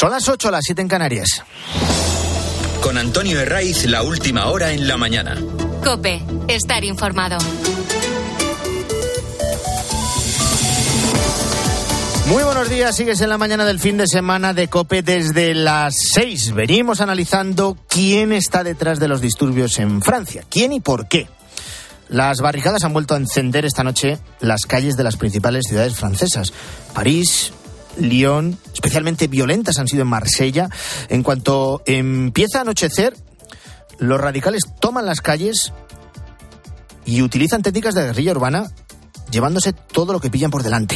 Son las 8, las 7 en Canarias. Con Antonio Herraiz, la última hora en la mañana. COPE, estar informado. Muy buenos días, sigues en la mañana del fin de semana de COPE desde las 6. Venimos analizando quién está detrás de los disturbios en Francia, quién y por qué. Las barricadas han vuelto a encender esta noche las calles de las principales ciudades francesas. París, Lyon, especialmente violentas han sido en Marsella. En cuanto empieza a anochecer, los radicales toman las calles y utilizan técnicas de guerrilla urbana, llevándose todo lo que pillan por delante.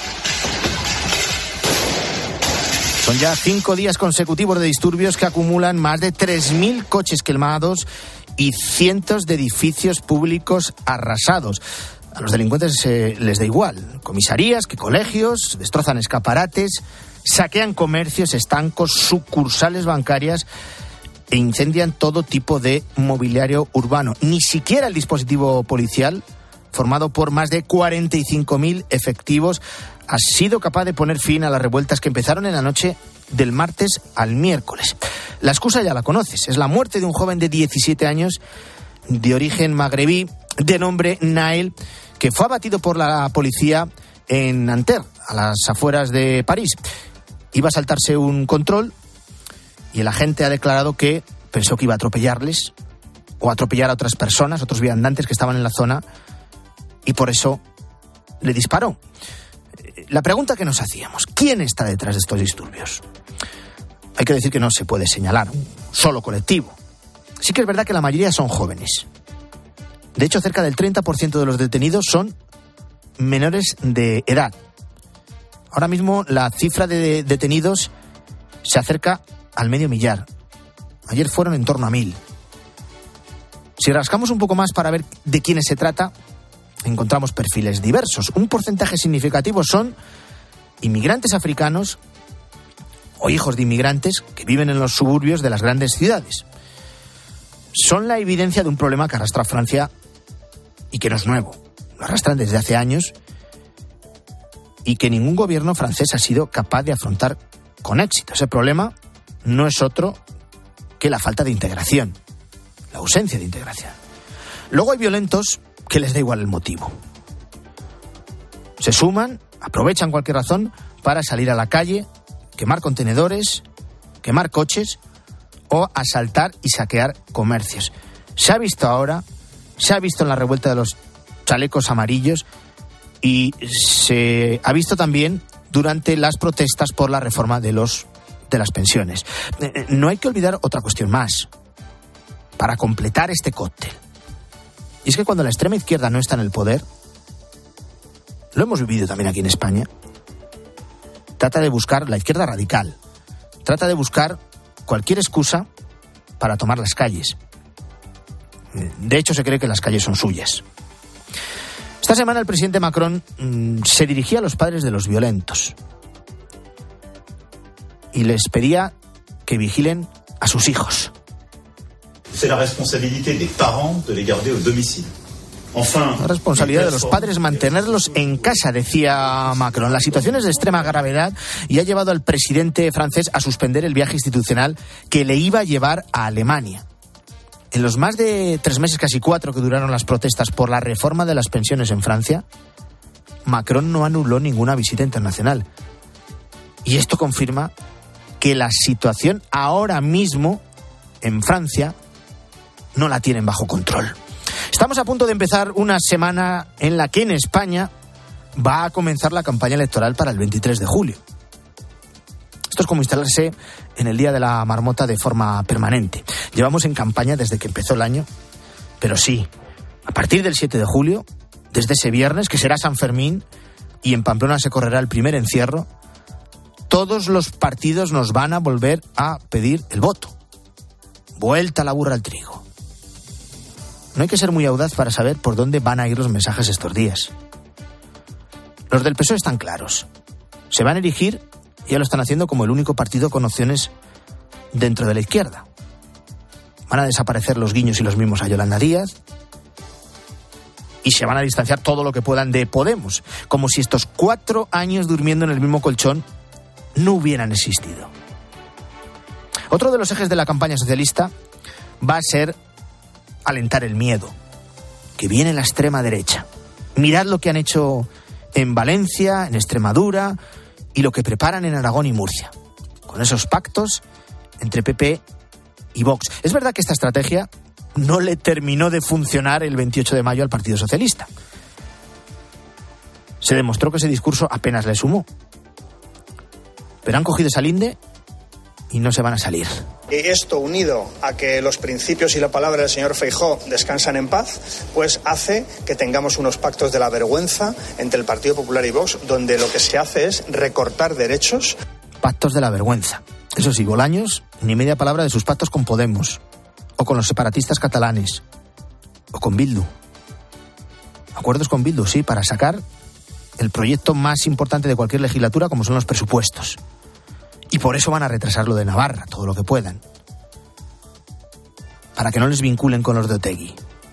Son ya 5 días consecutivos de disturbios que acumulan más de 3.000 coches quemados y cientos de edificios públicos arrasados. A los delincuentes les da igual. Comisarías, que colegios, destrozan escaparates, saquean comercios, estancos, sucursales bancarias e incendian todo tipo de mobiliario urbano. Ni siquiera el dispositivo policial, formado por más de 45.000 efectivos, ha sido capaz de poner fin a las revueltas que empezaron en la noche del martes al miércoles. La excusa ya la conoces, es la muerte de un joven de 17 años de origen magrebí de nombre Nael, que fue abatido por la policía en Nanterre, a las afueras de París. Iba a saltarse un control y el agente ha declarado que pensó que iba a atropellarles o atropellar a otras personas, otros viandantes que estaban en la zona, y por eso le disparó. La pregunta que nos hacíamos, ¿quién está detrás de estos disturbios? Hay que decir que no se puede señalar un solo colectivo. Sí que es verdad que la mayoría son jóvenes. De hecho, cerca del 30% de los detenidos son menores de edad. Ahora mismo la cifra de detenidos se acerca al 500.000. Ayer fueron en torno a 1.000. Si rascamos un poco más para ver de quiénes se trata, encontramos perfiles diversos. Un porcentaje significativo son inmigrantes africanos o hijos de inmigrantes que viven en los suburbios de las grandes ciudades. Son la evidencia de un problema que arrastra a Francia y que no es nuevo. Lo arrastran desde hace años y que ningún gobierno francés ha sido capaz de afrontar con éxito. Ese problema no es otro que la falta de integración, la ausencia de integración. Luego hay violentos que les da igual el motivo. Se suman, aprovechan cualquier razón para salir a la calle, quemar contenedores, quemar coches o asaltar y saquear comercios. Se ha visto ahora, se ha visto en la revuelta de los chalecos amarillos y se ha visto también durante las protestas por la reforma de las pensiones. No hay que olvidar otra cuestión más para completar este cóctel. Y es que cuando la extrema izquierda no está en el poder, lo hemos vivido también aquí en España, trata de buscar, la izquierda radical, trata de buscar cualquier excusa para tomar las calles. De hecho, se cree que las calles son suyas. Esta semana el presidente Macron se dirigía a los padres de los violentos y les pedía que vigilen a sus hijos. C'est la responsabilité des parents de les garder au domicile. La responsabilidad de los padres mantenerlos en casa, decía Macron. La situación es de extrema gravedad y ha llevado al presidente francés a suspender el viaje institucional que le iba a llevar a Alemania. En los más de 3 meses, casi 4, que duraron las protestas por la reforma de las pensiones en Francia, Macron no anuló ninguna visita internacional. Y esto confirma que la situación ahora mismo en Francia no la tienen bajo control. Estamos a punto de empezar una semana en la que en España va a comenzar la campaña electoral para el 23 de julio. Esto es como instalarse en el Día de la Marmota de forma permanente. Llevamos en campaña desde que empezó el año, pero sí, a partir del 7 de julio, desde ese viernes, que será San Fermín, y en Pamplona se correrá el primer encierro, todos los partidos nos van a volver a pedir el voto. Vuelta la burra al trigo. No hay que ser muy audaz para saber por dónde van a ir los mensajes estos días. Los del PSOE están claros. Se van a erigir, y ya lo están haciendo, como el único partido con opciones dentro de la izquierda. Van a desaparecer los guiños y los mimos a Yolanda Díaz y se van a distanciar todo lo que puedan de Podemos, como si estos 4 años durmiendo en el mismo colchón no hubieran existido. Otro de los ejes de la campaña socialista va a ser alentar el miedo, que viene la extrema derecha. Mirad lo que han hecho en Valencia, en Extremadura y lo que preparan en Aragón y Murcia, con esos pactos entre PP y Vox. Es verdad que esta estrategia no le terminó de funcionar el 28 de mayo al Partido Socialista. Se demostró que ese discurso apenas le sumó. Pero han cogido esa linde y no se van a salir. Y esto, unido a que los principios y la palabra del señor Feijóo descansan en paz, pues hace que tengamos unos pactos de la vergüenza entre el Partido Popular y Vox, donde lo que se hace es recortar derechos. Pactos de la vergüenza. Eso sí, Bolaños, ni media palabra de sus pactos con Podemos, o con los separatistas catalanes, o con Bildu. Acuerdos con Bildu, sí, para sacar el proyecto más importante de cualquier legislatura, como son los presupuestos. Y por eso van a retrasar lo de Navarra, todo lo que puedan. Para que no les vinculen con los de Otegi.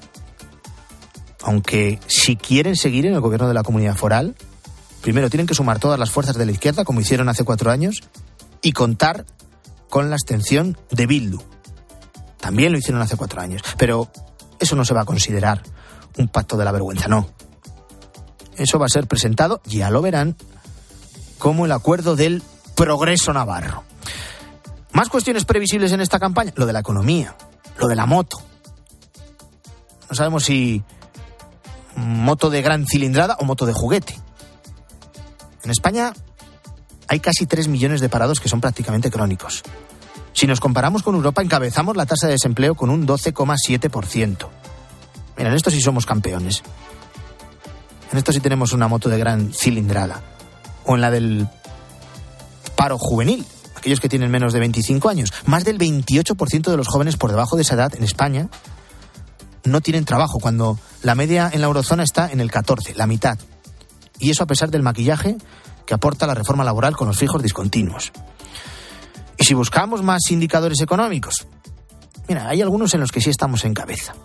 Aunque si quieren seguir en el gobierno de la Comunidad Foral, primero tienen que sumar todas las fuerzas de la izquierda, como hicieron hace 4 años, y contar con la abstención de Bildu. También lo hicieron hace 4 años. Pero eso no se va a considerar un pacto de la vergüenza, no. Eso va a ser presentado, ya lo verán, como el acuerdo del progreso navarro. Más cuestiones previsibles en esta campaña. Lo de la economía, lo de la moto. No sabemos si moto de gran cilindrada o moto de juguete. En España hay casi 3 millones de parados que son prácticamente crónicos. Si nos comparamos con Europa, encabezamos la tasa de desempleo con un 12,7%. Mira, en esto sí somos campeones. En esto sí tenemos una moto de gran cilindrada. O en la del paro juvenil, aquellos que tienen menos de 25 años. Más del 28% de los jóvenes por debajo de esa edad en España no tienen trabajo, cuando la media en la eurozona está en el 14%, la mitad. Y eso a pesar del maquillaje que aporta la reforma laboral con los fijos discontinuos. Y si buscamos más indicadores económicos, mira, hay algunos en los que sí estamos en cabeza.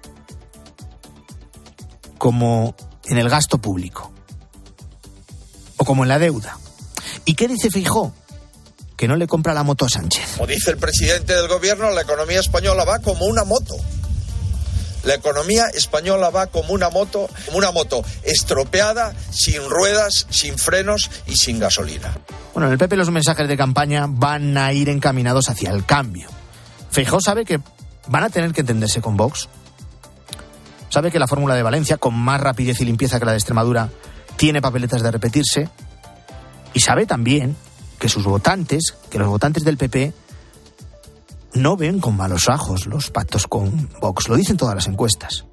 Como en el gasto público. O como en la deuda. ¿Y qué dice Feijóo? Que no le compra la moto a Sánchez. Como dice el presidente del gobierno, la economía española va como una moto. La economía española va como una moto estropeada, sin ruedas, sin frenos y sin gasolina. Bueno, en el PP los mensajes de campaña van a ir encaminados hacia el cambio. Feijóo sabe que van a tener que entenderse con Vox. Sabe que la fórmula de Valencia, con más rapidez y limpieza que la de Extremadura, tiene papeletas de repetirse. Y sabe también que sus votantes, que los votantes del PP, no ven con malos ojos los pactos con Vox. Lo dicen todas las encuestas.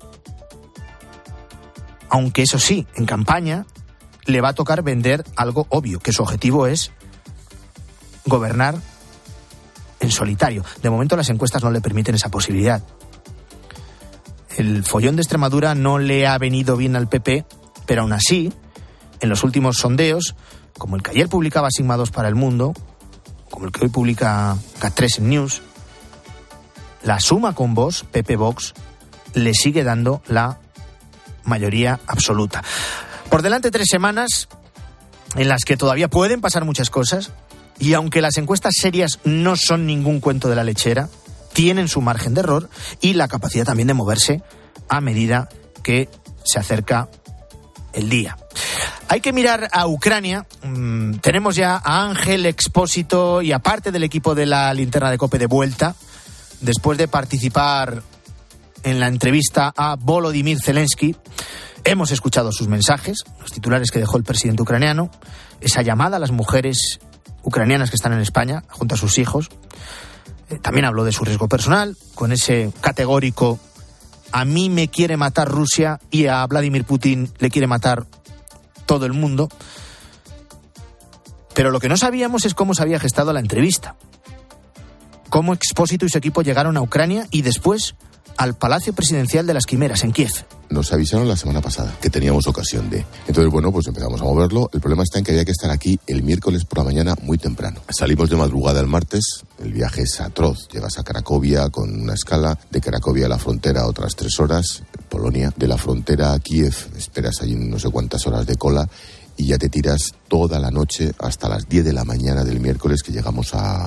Aunque eso sí, en campaña le va a tocar vender algo obvio, que su objetivo es gobernar en solitario. De momento las encuestas no le permiten esa posibilidad. El follón de Extremadura no le ha venido bien al PP, pero aún así, en los últimos sondeos, como el que ayer publicaba Sigma 2 para El Mundo, como el que hoy publica GAT3 en News, la suma con Vox, PP-Vox, le sigue dando la mayoría absoluta. Por delante 3 semanas en las que todavía pueden pasar muchas cosas, y aunque las encuestas serias no son ningún cuento de la lechera, tienen su margen de error y la capacidad también de moverse a medida que se acerca el día. Hay que mirar a Ucrania. Tenemos ya a Ángel Expósito y a parte del equipo de la Linterna de COPE de vuelta, después de participar en la entrevista a Volodymyr Zelensky. Hemos escuchado sus mensajes, los titulares que dejó el presidente ucraniano, esa llamada a las mujeres ucranianas que están en España junto a sus hijos. También habló de su riesgo personal, con ese categórico: a mí me quiere matar Rusia y a Vladimir Putin le quiere matar todo el mundo. Pero lo que no sabíamos es cómo se había gestado la entrevista. Cómo Expósito y su equipo llegaron a Ucrania y después al Palacio Presidencial de las Quimeras, en Kiev. Nos avisaron la semana pasada que teníamos ocasión de. Entonces, bueno, pues empezamos a moverlo. El problema está en que había que estar aquí el miércoles por la mañana muy temprano. Salimos de madrugada el martes. El viaje es atroz. Llegas a Cracovia con una escala. De Cracovia a la frontera otras 3 horas. Polonia. De la frontera a Kiev esperas allí no sé cuántas horas de cola. Y ya te tiras toda la noche hasta las 10 de la mañana del miércoles que llegamos a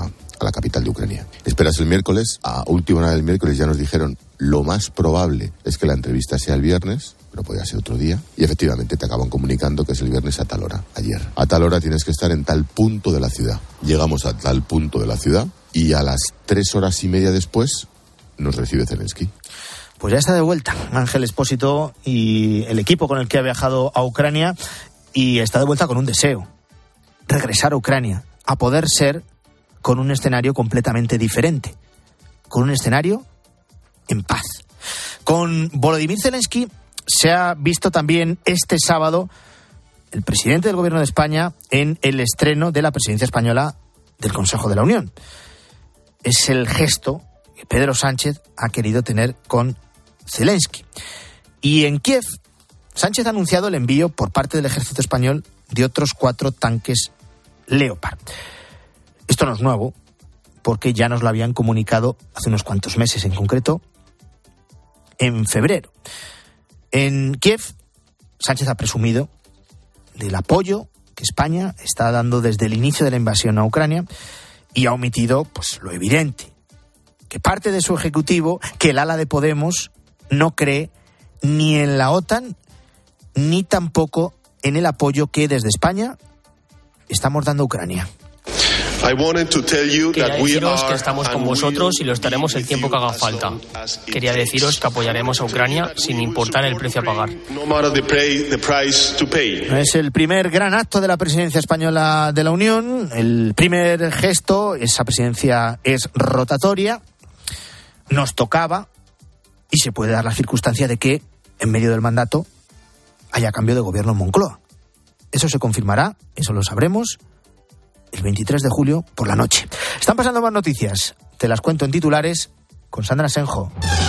a la capital de Ucrania. Esperas el miércoles, a última hora del miércoles ya nos dijeron lo más probable es que la entrevista sea el viernes, pero podría ser otro día, y efectivamente te acaban comunicando que es el viernes a tal hora, ayer. A tal hora tienes que estar en tal punto de la ciudad. Llegamos a tal punto de la ciudad y a las 3 horas y media después nos recibe Zelensky. Pues ya está de vuelta Ángel Expósito y el equipo con el que ha viajado a Ucrania, y está de vuelta con un deseo: regresar a Ucrania, a poder ser con un escenario completamente diferente, con un escenario en paz. Con Volodymyr Zelensky se ha visto también este sábado el presidente del Gobierno de España en el estreno de la presidencia española del Consejo de la Unión. Es el gesto que Pedro Sánchez ha querido tener con Zelensky. Y en Kiev, Sánchez ha anunciado el envío por parte del ejército español de otros 4 tanques Leopard. Esto no es nuevo, porque ya nos lo habían comunicado hace unos cuantos meses, en concreto en febrero. En Kiev, Sánchez ha presumido del apoyo que España está dando desde el inicio de la invasión a Ucrania, y ha omitido pues lo evidente, que parte de su ejecutivo, que el ala de Podemos, no cree ni en la OTAN ni tampoco en el apoyo que desde España estamos dando a Ucrania. Quería deciros que estamos con vosotros y lo estaremos el tiempo que haga falta. Quería deciros que apoyaremos a Ucrania sin importar el precio a pagar. Es el primer gran acto de la presidencia española de la Unión, el primer gesto. Esa presidencia es rotatoria, nos tocaba, y se puede dar la circunstancia de que en medio del mandato haya cambio de gobierno en Moncloa. Eso se confirmará, eso lo sabremos el 23 de julio por la noche. Están pasando más noticias, te las cuento en titulares con Sandra Senjo.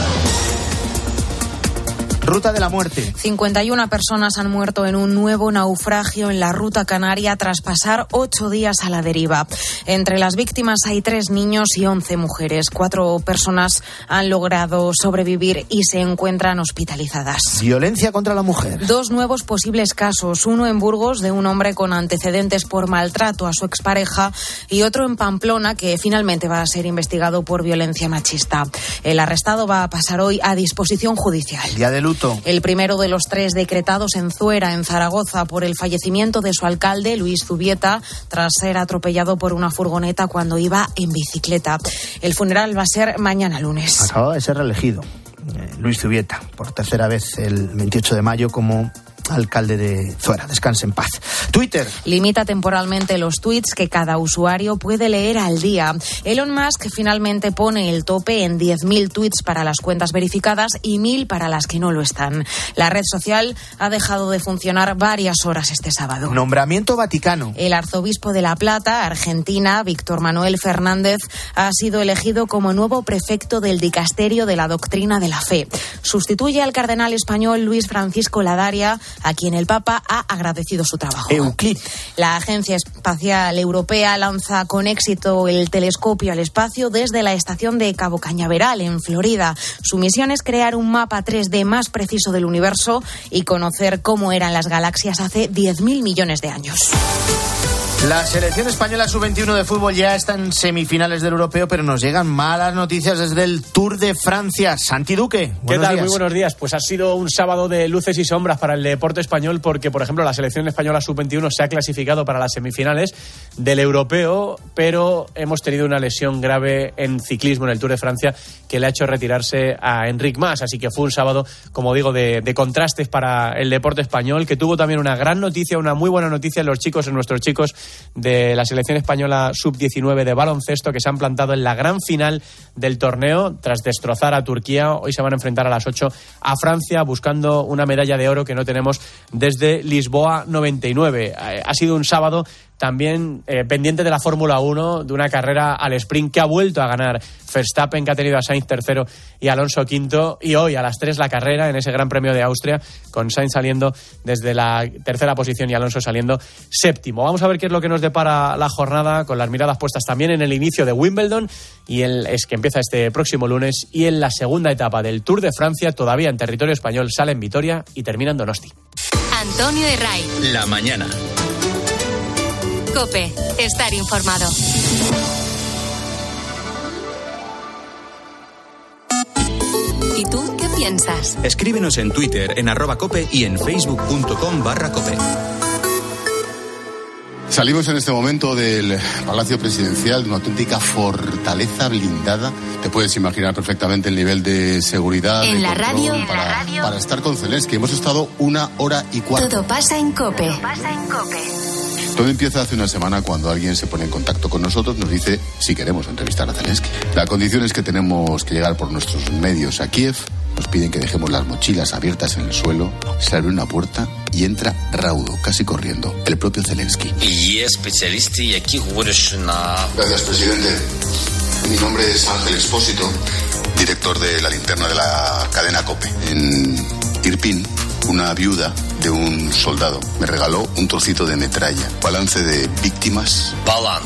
Ruta de la muerte. 51 personas han muerto en un nuevo naufragio en la ruta canaria tras pasar 8 días a la deriva. Entre las víctimas hay 3 niños y 11 mujeres. 4 personas han logrado sobrevivir y se encuentran hospitalizadas. Violencia contra la mujer. 2 nuevos posibles casos. Uno en Burgos, de un hombre con antecedentes por maltrato a su expareja, y otro en Pamplona, que finalmente va a ser investigado por violencia machista. El arrestado va a pasar hoy a disposición judicial. Día de luto. El primero de los 3 decretados en Zuera, en Zaragoza, por el fallecimiento de su alcalde, Luis Zubieta, tras ser atropellado por una furgoneta cuando iba en bicicleta. El funeral va a ser mañana lunes. Acaba de ser reelegido Luis Zubieta por tercera vez el 28 de mayo como alcalde de Zuera. Descanse en paz. Twitter. Limita temporalmente los tweets que cada usuario puede leer al día. Elon Musk finalmente pone el tope en 10.000 tweets para las cuentas verificadas y 1.000 para las que no lo están. La red social ha dejado de funcionar varias horas este sábado. Nombramiento Vaticano. El arzobispo de La Plata, Argentina, Víctor Manuel Fernández, ha sido elegido como nuevo prefecto del Dicasterio de la Doctrina de la Fe. Sustituye al cardenal español Luis Francisco Ladaria, a quien el Papa ha agradecido su trabajo. Euclid. La Agencia Espacial Europea lanza con éxito el telescopio al espacio desde la estación de Cabo Cañaveral, en Florida. Su misión es crear un mapa 3D más preciso del universo y conocer cómo eran las galaxias hace 10.000 millones de años. La selección española sub-21 de fútbol ya está en semifinales del europeo, pero nos llegan malas noticias desde el Tour de Francia. Santi Duque, ¿qué tal? Días. Muy buenos días. Pues ha sido un sábado de luces y sombras para el deporte español, porque, por ejemplo, la selección española sub-21 se ha clasificado para las semifinales del europeo, pero hemos tenido una lesión grave en ciclismo en el Tour de Francia que le ha hecho retirarse a Enric Mas. Así que fue un sábado, como digo, de contrastes para el deporte español, que tuvo también una gran noticia, una muy buena noticia en nuestros chicos de la selección española sub-19 de baloncesto, que se han plantado en la gran final del torneo tras destrozar a Turquía. Hoy se van a enfrentar a las 8 a Francia, buscando una medalla de oro que no tenemos desde Lisboa 99. Ha sido un sábado también pendiente de la Fórmula 1, de una carrera al sprint que ha vuelto a ganar Verstappen, que ha tenido a Sainz tercero y Alonso quinto, y hoy a las 3 la carrera en ese Gran Premio de Austria, con Sainz saliendo desde la tercera posición y Alonso saliendo séptimo. Vamos a ver qué es lo que nos depara la jornada, con las miradas puestas también en el inicio de Wimbledon, y es que empieza este próximo lunes, y en la segunda etapa del Tour de Francia, todavía en territorio español, sale en Vitoria y termina en Donosti. Antonio Herray. La mañana. COPE. Estar informado. piensas. Escríbenos en Twitter, en @cope y en facebook.com/cope. Salimos en este momento del Palacio Presidencial, de una auténtica fortaleza blindada. Te puedes imaginar perfectamente el nivel de seguridad. En de la control radio. Para estar con Zelensky. Hemos estado 1 hora y cuarto. Todo pasa en COPE. Todo empieza hace una semana cuando alguien se pone en contacto con nosotros, nos dice si queremos entrevistar a Zelensky. La condición es que tenemos que llegar por nuestros medios a Kiev. Nos piden que dejemos las mochilas abiertas en el suelo. Se abre una puerta y entra raudo, casi corriendo, el propio Zelensky. Gracias, presidente. Mi nombre es Ángel Expósito, director de La Linterna de la cadena COPE. En Irpin, una viuda de un soldado me regaló un trocito de metralla. Balance de víctimas.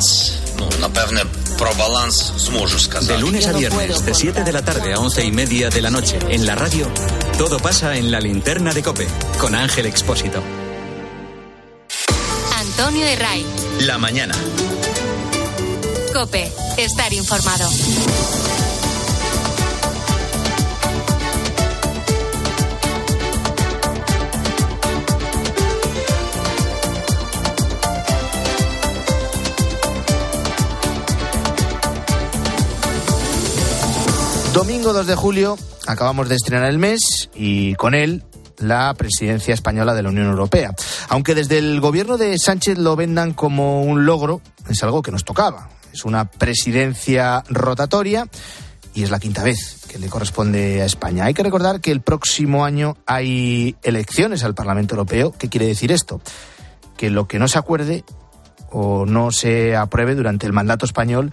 De lunes a viernes, de 7 de la tarde a 11:30 de la noche, en la radio, todo pasa en La Linterna de COPE, con Ángel Expósito. Antonio Herray. La mañana. COPE. Estar informado. Domingo 2 de julio, acabamos de estrenar el mes y con él la presidencia española de la Unión Europea. Aunque desde el gobierno de Sánchez lo vendan como un logro, es algo que nos tocaba. Es una presidencia rotatoria y es la 5ª vez que le corresponde a España. Hay que recordar que el próximo año hay elecciones al Parlamento Europeo. ¿Qué quiere decir esto? Que lo que no se acuerde o no se apruebe durante el mandato español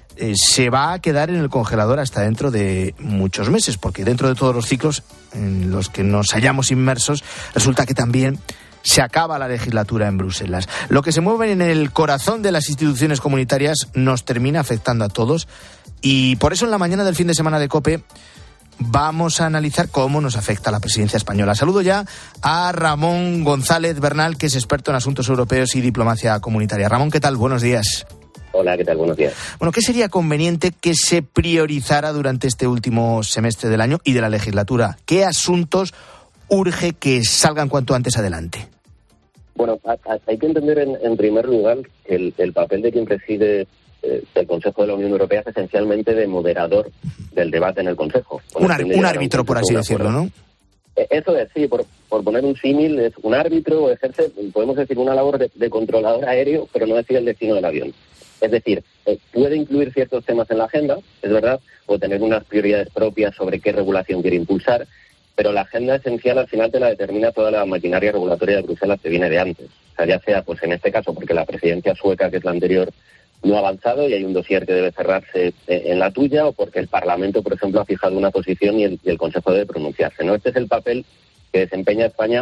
se va a quedar en el congelador hasta dentro de muchos meses, porque dentro de todos los ciclos en los que nos hallamos inmersos, resulta que también se acaba la legislatura en Bruselas. Lo que se mueve en el corazón de las instituciones comunitarias nos termina afectando a todos y por eso en la mañana del fin de semana de COPE vamos a analizar cómo nos afecta la presidencia española. Saludo ya a Ramón González Bernal, que es experto en asuntos europeos y diplomacia comunitaria. Ramón, ¿qué tal? Buenos días. Hola, ¿qué tal? Buenos días. Bueno, ¿qué sería conveniente que se priorizara durante este último semestre del año y de la legislatura? ¿Qué asuntos urge que salgan cuanto antes adelante? Bueno, hay que entender en primer lugar que el papel de quien preside el Consejo de la Unión Europea es esencialmente de moderador del debate en el Consejo. Un árbitro, por así decirlo, ¿no? Eso es, sí, por poner un símil, es un árbitro, ejerce, podemos decir, una labor de controlador aéreo, pero no decide el destino del avión. Es decir, puede incluir ciertos temas en la agenda, es verdad, o tener unas prioridades propias sobre qué regulación quiere impulsar, pero la agenda esencial al final te la determina toda la maquinaria regulatoria de Bruselas que viene de antes. O sea, ya sea, pues en este caso, porque la presidencia sueca, que es la anterior, no ha avanzado y hay un dossier que debe cerrarse en la tuya, o porque el Parlamento, por ejemplo, ha fijado una posición y el Consejo debe pronunciarse, ¿no? Este es el papel que desempeña España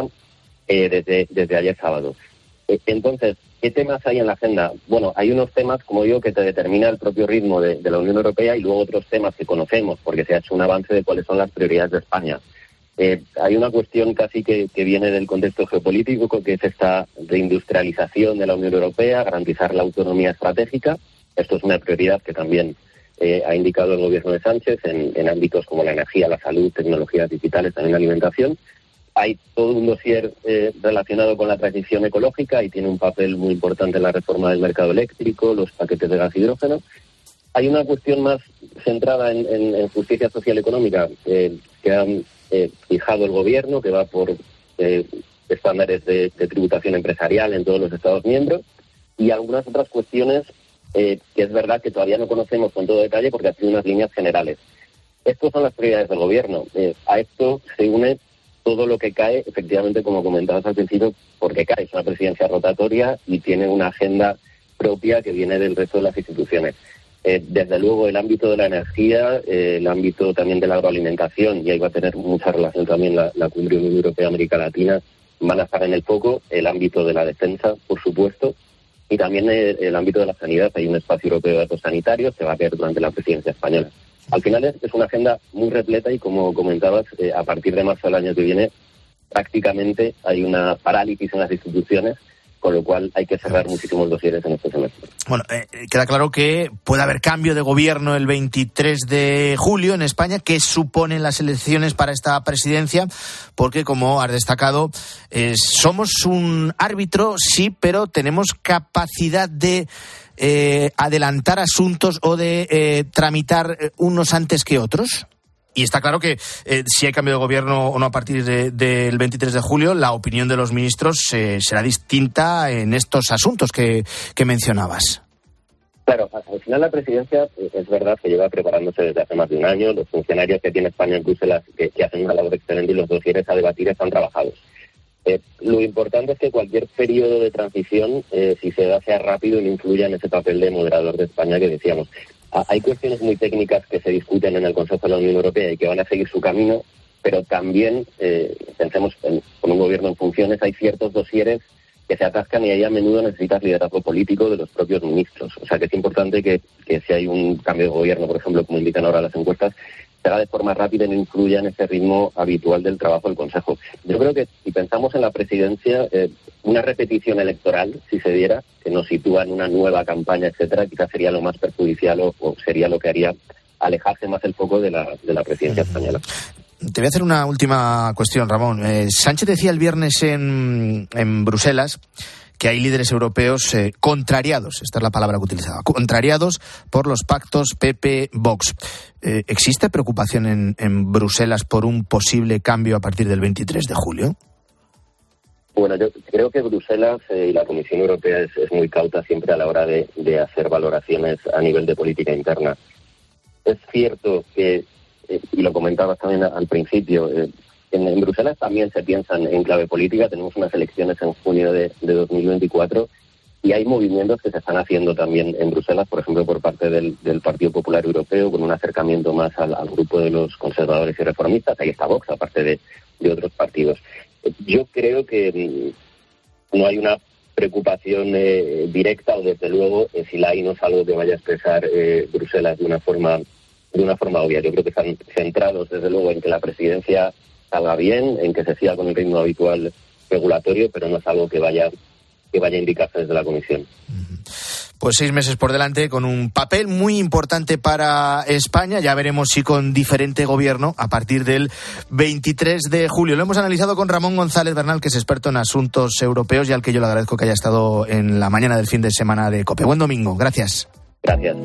desde ayer sábado. Entonces, ¿qué temas hay en la agenda? Bueno, hay unos temas, como digo, que te determina el propio ritmo de la Unión Europea y luego otros temas que conocemos, porque se ha hecho un avance de cuáles son las prioridades de España. Hay una cuestión casi que viene del contexto geopolítico, que es esta reindustrialización de la Unión Europea, garantizar la autonomía estratégica. Esto es una prioridad que también ha indicado el gobierno de Sánchez en ámbitos como la energía, la salud, tecnologías digitales, también la alimentación. Hay todo un dossier relacionado con la transición ecológica y tiene un papel muy importante en la reforma del mercado eléctrico, los paquetes de gas y hidrógeno. Hay una cuestión más centrada en justicia social y económica que ha fijado el gobierno, que va por estándares de tributación empresarial en todos los Estados miembros, y algunas otras cuestiones que es verdad que todavía no conocemos con todo detalle porque ha sido unas líneas generales. Estas son las prioridades del gobierno. A esto se une todo lo que cae, efectivamente, como comentabas al principio, porque cae. Es una presidencia rotatoria y tiene una agenda propia que viene del resto de las instituciones. Desde luego, el ámbito de la energía, el ámbito también de la agroalimentación, y ahí va a tener mucha relación también la Cumbre Unión Europea-América Latina, van a estar en el foco. El ámbito de la defensa, por supuesto, y también el ámbito de la sanidad. Hay un espacio europeo de datos sanitarios que va a haber durante la presidencia española. Al final es una agenda muy repleta y, como comentabas, a partir de marzo del año que viene prácticamente hay una parálisis en las instituciones con lo cual hay que cerrar muchísimos dosieres en este semestre. Bueno, queda claro que puede haber cambio de gobierno el 23 de julio en España. ¿Qué suponen las elecciones para esta presidencia? Porque, como has destacado, somos un árbitro, sí, pero tenemos capacidad de adelantar asuntos o de tramitar unos antes que otros. Y está claro que si hay cambio de gobierno o no a partir del 23 de julio, la opinión de los ministros será distinta en estos asuntos que mencionabas. Claro, al final la presidencia es verdad que lleva preparándose desde hace más de un año. Los funcionarios que tiene España en Bruselas, que hacen una labor excelente, y los dosieres a debatir están trabajados. Lo importante es que cualquier periodo de transición, si se da, sea rápido y no influya en ese papel de moderador de España que decíamos. Hay cuestiones muy técnicas que se discuten en el Consejo de la Unión Europea y que van a seguir su camino, pero también, pensemos con un gobierno en funciones, hay ciertos dosieres que se atascan y ahí a menudo necesitas liderazgo político de los propios ministros. O sea que es importante que si hay un cambio de gobierno, por ejemplo, como indican ahora las encuestas, se haga de forma rápida y no influya en ese ritmo habitual del trabajo del Consejo. Yo creo que si pensamos en la presidencia, una repetición electoral, si se diera, que nos sitúa en una nueva campaña, etcétera, quizás sería lo más perjudicial o sería lo que haría alejarse más el foco de la presidencia española. Te voy a hacer una última cuestión, Ramón. Sánchez decía el viernes en Bruselas que hay líderes europeos contrariados, esta es la palabra que utilizaba, contrariados por los pactos PP-Vox. ¿Existe preocupación en Bruselas por un posible cambio a partir del 23 de julio? Bueno, yo creo que Bruselas y la Comisión Europea es muy cauta siempre a la hora de hacer valoraciones a nivel de política interna. Es cierto que, y lo comentabas también al principio, en Bruselas también se piensa en clave política. Tenemos unas elecciones en junio de 2024 y hay movimientos que se están haciendo también en Bruselas, por ejemplo, por parte del Partido Popular Europeo, con un acercamiento más al grupo de los conservadores y reformistas. Ahí está Vox, aparte de otros partidos. Yo creo que no hay una preocupación directa, o desde luego, si la hay, no es algo que vaya a expresar Bruselas de una forma obvia. Yo creo que están centrados, desde luego, en que la presidencia salga bien, en que se siga con el ritmo habitual regulatorio, pero no es algo que vaya a indicarse desde la Comisión. Pues 6 meses por delante, con un papel muy importante para España. Ya veremos si con diferente gobierno a partir del 23 de julio. Lo hemos analizado con Ramón González Bernal, que es experto en asuntos europeos y al que yo le agradezco que haya estado en la mañana del fin de semana de COPE. Buen domingo. Gracias. Gracias.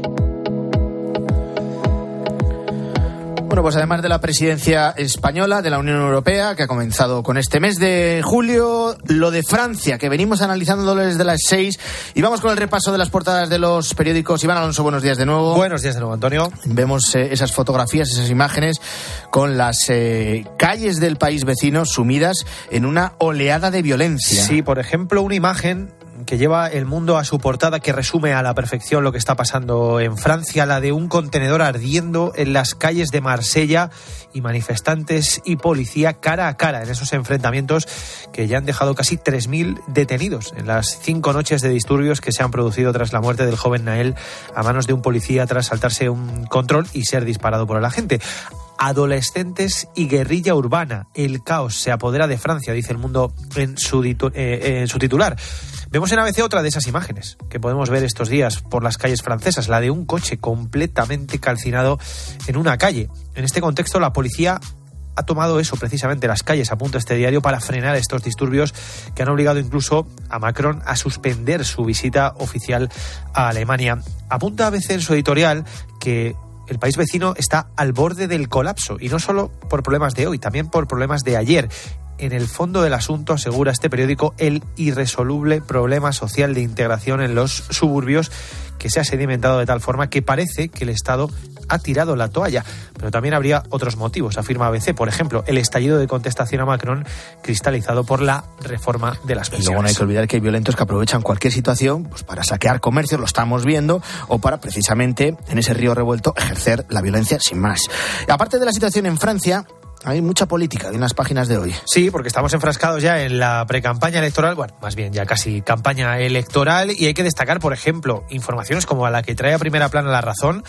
Bueno, pues además de la presidencia española de la Unión Europea, que ha comenzado con este mes de julio, lo de Francia, que venimos analizando desde las 6, y vamos con el repaso de las portadas de los periódicos. Iván Alonso, buenos días de nuevo. Buenos días de nuevo, Antonio. Vemos esas fotografías, esas imágenes, con las calles del país vecino sumidas en una oleada de violencia. Sí, por ejemplo, una imagen que lleva El Mundo a su portada, que resume a la perfección lo que está pasando en Francia, la de un contenedor ardiendo en las calles de Marsella y manifestantes y policía cara a cara en esos enfrentamientos que ya han dejado casi 3.000 detenidos en las 5 noches de disturbios que se han producido tras la muerte del joven Nael a manos de un policía tras saltarse un control y ser disparado por el agente. Adolescentes y guerrilla urbana. El caos se apodera de Francia, dice El Mundo en su titular. Vemos en ABC otra de esas imágenes que podemos ver estos días por las calles francesas, la de un coche completamente calcinado en una calle. En este contexto, la policía ha tomado eso, precisamente las calles, apunta este diario, para frenar estos disturbios que han obligado incluso a Macron a suspender su visita oficial a Alemania. Apunta ABC en su editorial que el país vecino está al borde del colapso, y no solo por problemas de hoy, también por problemas de ayer. En el fondo del asunto, asegura este periódico, el irresoluble problema social de integración en los suburbios, que se ha sedimentado de tal forma que parece que el Estado ha tirado la toalla. Pero también habría otros motivos, afirma ABC. Por ejemplo, el estallido de contestación a Macron cristalizado por la reforma de las pensiones. Y luego no hay que olvidar que hay violentos que aprovechan cualquier situación pues para saquear comercios, lo estamos viendo, o para precisamente en ese río revuelto ejercer la violencia sin más. Aparte de la situación en Francia, hay mucha política de unas páginas de hoy. Sí, porque estamos enfrascados ya en la precampaña electoral, bueno, más bien ya casi campaña electoral, y hay que destacar, por ejemplo, informaciones como la que trae a primera plana La Razón,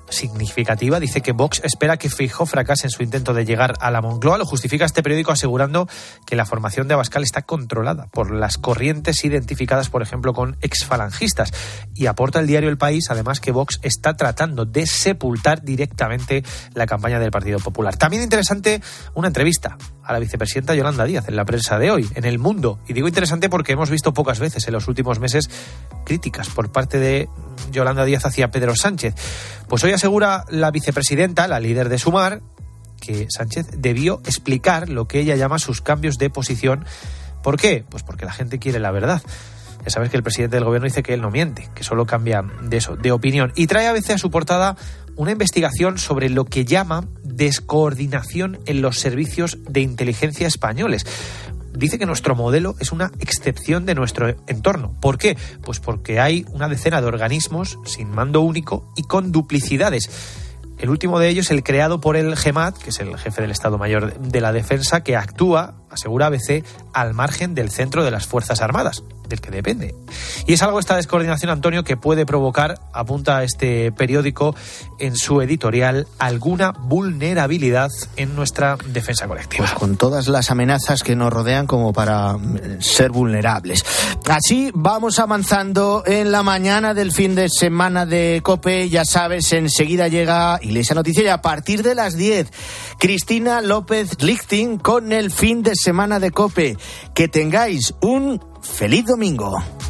significativa. Dice que Vox espera que Feijóo fracase en su intento de llegar a la Moncloa. Lo justifica este periódico asegurando que la formación de Abascal está controlada por las corrientes identificadas, por ejemplo, con exfalangistas. Y aporta el diario El País, además, que Vox está tratando de sepultar directamente la campaña del Partido Popular. También interesante una entrevista a la vicepresidenta Yolanda Díaz en la prensa de hoy, en El Mundo. Y digo interesante porque hemos visto pocas veces en los últimos meses críticas por parte de Yolanda Díaz hacia Pedro Sánchez. Pues hoy asegura la vicepresidenta, la líder de Sumar, que Sánchez debió explicar lo que ella llama sus cambios de posición. ¿Por qué? Pues porque la gente quiere la verdad. Ya sabes que el presidente del gobierno dice que él no miente, que solo cambia de opinión. Y trae a veces a su portada una investigación sobre lo que llama descoordinación en los servicios de inteligencia españoles. Dice que nuestro modelo es una excepción de nuestro entorno. ¿Por qué? Pues porque hay una decena de organismos sin mando único y con duplicidades. El último de ellos, el creado por el GEMAT, que es el jefe del Estado Mayor de la Defensa, que actúa, asegura ABC, al margen del centro de las Fuerzas Armadas, del que depende. Y es algo, esta descoordinación, Antonio, que puede provocar, apunta este periódico en su editorial, alguna vulnerabilidad en nuestra defensa colectiva. Pues con todas las amenazas que nos rodean como para ser vulnerables. Así vamos avanzando en la mañana del fin de semana de COPE. Ya sabes, enseguida llega Iglesia Noticia y a partir de las 10, Cristina López Lichting con el fin de semana de COPE. Que tengáis un feliz domingo.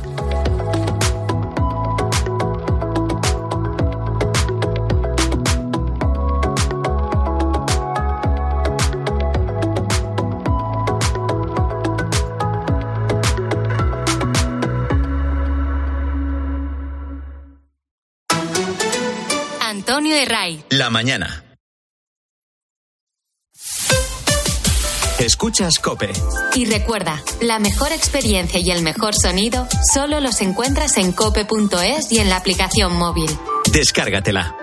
Antonio de Ray. La mañana. Escuchas COPE. Y recuerda, la mejor experiencia y el mejor sonido solo los encuentras en cope.es y en la aplicación móvil. Descárgatela.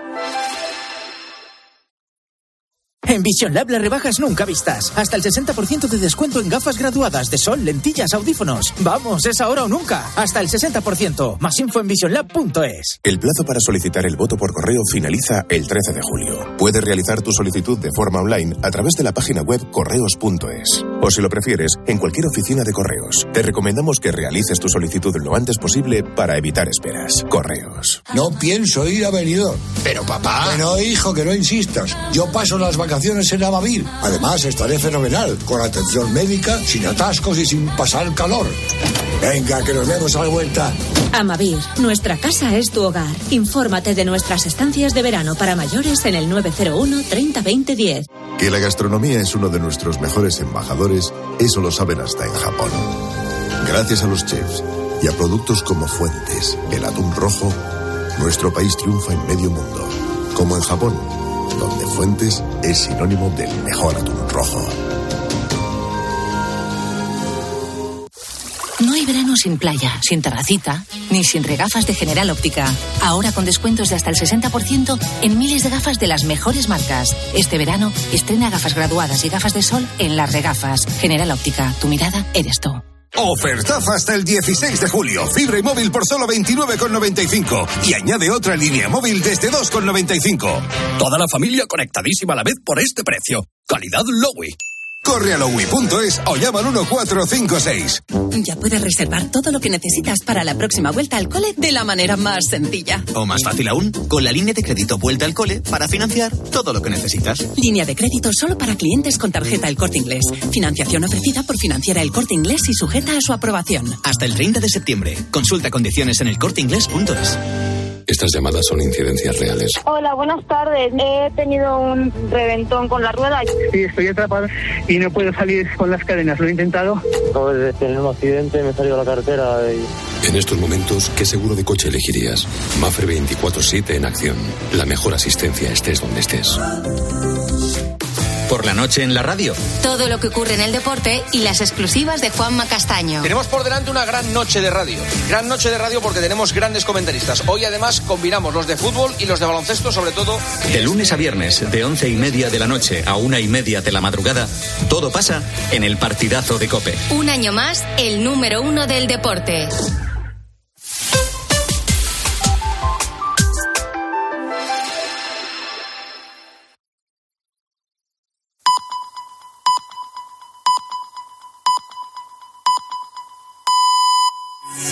En Vision Lab las rebajas nunca vistas. Hasta el 60% de descuento en gafas graduadas de sol, lentillas, audífonos. Vamos, es ahora o nunca. Hasta el 60%. Más info en visionlab.es. El plazo para solicitar el voto por correo finaliza el 13 de julio. Puedes realizar tu solicitud de forma online a través de la página web correos.es. O si lo prefieres, en cualquier oficina de correos. Te recomendamos que realices tu solicitud lo antes posible para evitar esperas. Correos. No pienso ir a Benidorm. Pero papá... Bueno, hijo, que no insistas. Yo paso las vacaciones en Amavir. Además, estaré fenomenal, con atención médica, sin atascos y sin pasar calor. Venga, que nos vemos a la vuelta. Amavir, nuestra casa es tu hogar. Infórmate de nuestras estancias de verano para mayores en el 901 30 20 10. Que la gastronomía es uno de nuestros mejores embajadores, eso lo saben hasta en Japón. Gracias a los chefs y a productos como Fuentes, el atún rojo, nuestro país triunfa en medio mundo. Como en Japón, donde Fuentes es sinónimo del mejor atún rojo. No hay verano sin playa, sin terracita, ni sin regafas de General Óptica. Ahora con descuentos de hasta el 60% en miles de gafas de las mejores marcas. Este verano estrena gafas graduadas y gafas de sol en Las Regafas. General Óptica, tu mirada eres tú. Ofertaza hasta el 16 de julio. Fibra y móvil por solo 29,95. Y añade otra línea móvil desde 2,95. Toda la familia conectadísima a la vez por este precio. Calidad Lowy. Corre a lowy.es o llama al 1456. Ya puedes reservar todo lo que necesitas para la próxima vuelta al cole de la manera más sencilla. O más fácil aún, con la línea de crédito Vuelta al Cole para financiar todo lo que necesitas. Línea de crédito solo para clientes con tarjeta El Corte Inglés. Financiación ofrecida por Financiera El Corte Inglés y sujeta a su aprobación. Hasta el 30 de septiembre. Consulta condiciones en elcorteinglés.es. Estas llamadas son incidencias reales. Hola, buenas tardes. He tenido un reventón con la rueda. Sí, estoy atrapado y no puedo salir con las cadenas. Lo he intentado. Acabo de tener un accidente, me he salido a la carretera y... En estos momentos, ¿qué seguro de coche elegirías? Mafre 24/7 en acción. La mejor asistencia estés donde estés. Por la noche en la radio. Todo lo que ocurre en el deporte y las exclusivas de Juanma Castaño. Tenemos por delante una gran noche de radio. Gran noche de radio porque tenemos grandes comentaristas. Hoy además combinamos los de fútbol y los de baloncesto, sobre todo. De lunes a viernes, de 11:30 de la noche a 1:30 de la madrugada, todo pasa en el partidazo de COPE. Un año más, el número 1 del deporte.